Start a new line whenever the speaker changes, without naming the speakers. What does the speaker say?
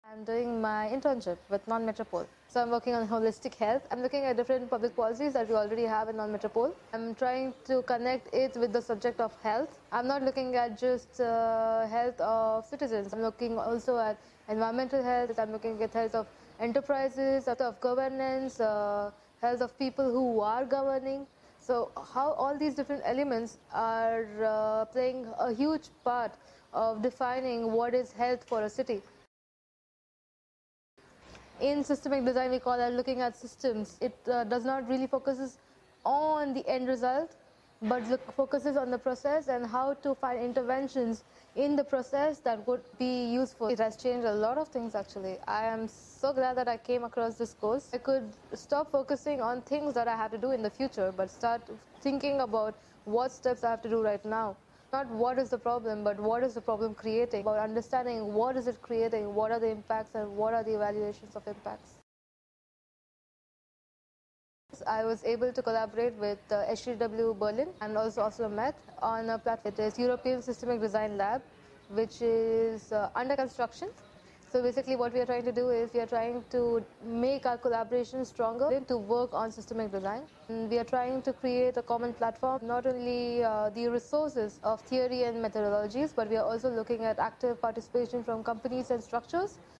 I'm doing my internship with Non-Metropole. So I'm working on holistic health. I'm looking at different public policies that we already have in Non-Metropole. I'm trying to connect it with the subject of health. I'm not looking at just health of citizens. I'm looking also at environmental health. I'm looking at health of enterprises, health of governance, health of people who are governing. So how all these different elements are playing a huge part of defining what is health for a city. In systemic design, we call that looking at systems. It does not really focuses on the end result, but focuses on the process and how to find interventions in the process that would be useful. It has changed a lot of things actually. I am so glad that I came across this course. I could stop focusing on things that I have to do in the future, but start thinking about what steps I have to do right now. Not what is the problem, but what is the problem creating, about understanding what is it creating, what are the impacts and what are the evaluations of impacts. I was able to collaborate with HTW Berlin and also Oslo Met on a platform. It is European Systemic Design Lab, which is under construction. So basically what we are trying to do is we are trying to make our collaboration stronger to work on systemic design. And we are trying to create a common platform, not only the resources of theory and methodologies, but we are also looking at active participation from companies and structures